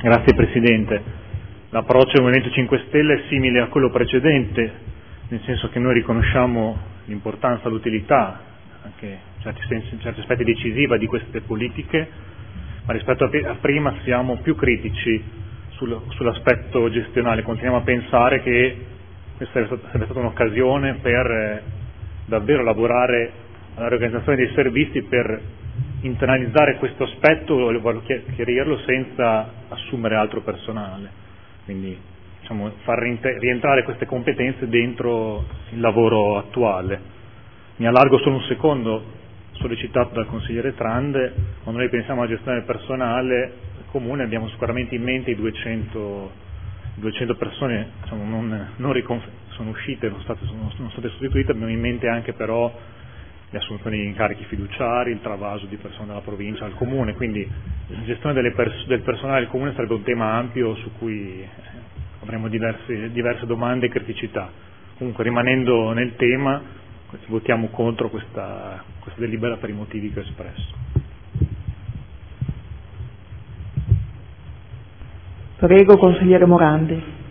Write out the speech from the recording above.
Grazie Presidente. L'approccio del Movimento 5 Stelle è simile a quello precedente, nel senso che noi riconosciamo l'importanza, l'utilità, anche in certi aspetti decisiva di queste politiche, ma rispetto a prima siamo più critici sull'aspetto gestionale. Continuiamo a pensare che questa sarebbe stata un'occasione per davvero lavorare alla riorganizzazione dei servizi, per internalizzare questo aspetto e chiarirlo senza assumere altro personale, quindi far rientrare queste competenze dentro il lavoro attuale. Mi allargo solo un secondo, sollecitato dal consigliere Trande. Quando noi pensiamo alla gestione del personale comune abbiamo sicuramente in mente i 200 persone, sono uscite, non sono state sostituite. Abbiamo in mente anche però le assunzioni di incarichi fiduciari, il travaso di persone dalla provincia al comune, quindi la gestione del personale del comune sarebbe un tema ampio su cui avremo diverse domande e criticità. Comunque, rimanendo nel tema, votiamo contro questa delibera per i motivi che ho espresso. Prego, consigliere Morandi.